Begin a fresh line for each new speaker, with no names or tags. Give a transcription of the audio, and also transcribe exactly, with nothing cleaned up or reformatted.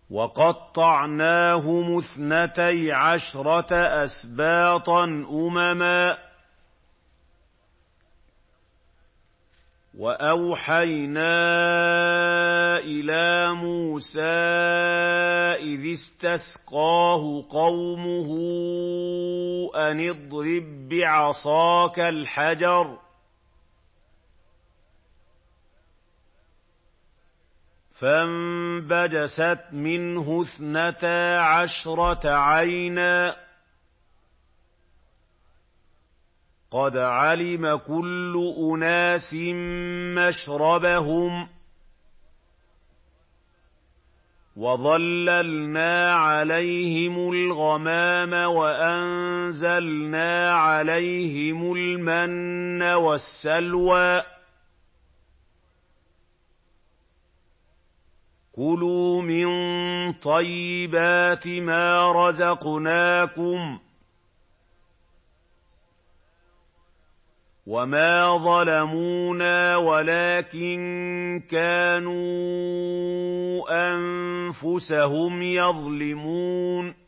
وَقَطَّعْنَاهُمُ اثْنَتَيْ عَشْرَةَ أَسْبَاطًا أُمَمًا ۚ وَأَوْحَيْنَا إِلَىٰ مُوسَىٰ إِذِ اسْتَسْقَاهُ قَوْمُهُ أَنِ اضْرِب بِّعَصَاكَ الْحَجَرَ ۖ فَانبَجَسَتْ مِنْهُ اثْنَتَا عَشْرَةَ عَيْنًا ۖ قَدْ عَلِمَ كُلُّ أُنَاسٍ مَّشْرَبَهُمْ ۖ وَظَلَّلْنَا عَلَيْهِمُ الْغَمَامَ وَأَنزَلْنَا عَلَيْهِمُ الْمَنَّ وَالسَّلْوَىٰ ۖ كُلُوا مِن طَيِّبَاتِ مَا رَزَقْنَاكُمْ ۚ وَمَا ظَلَمُونَا وَلَٰكِن كَانُوا أَنفُسَهُمْ يَظْلِمُونَ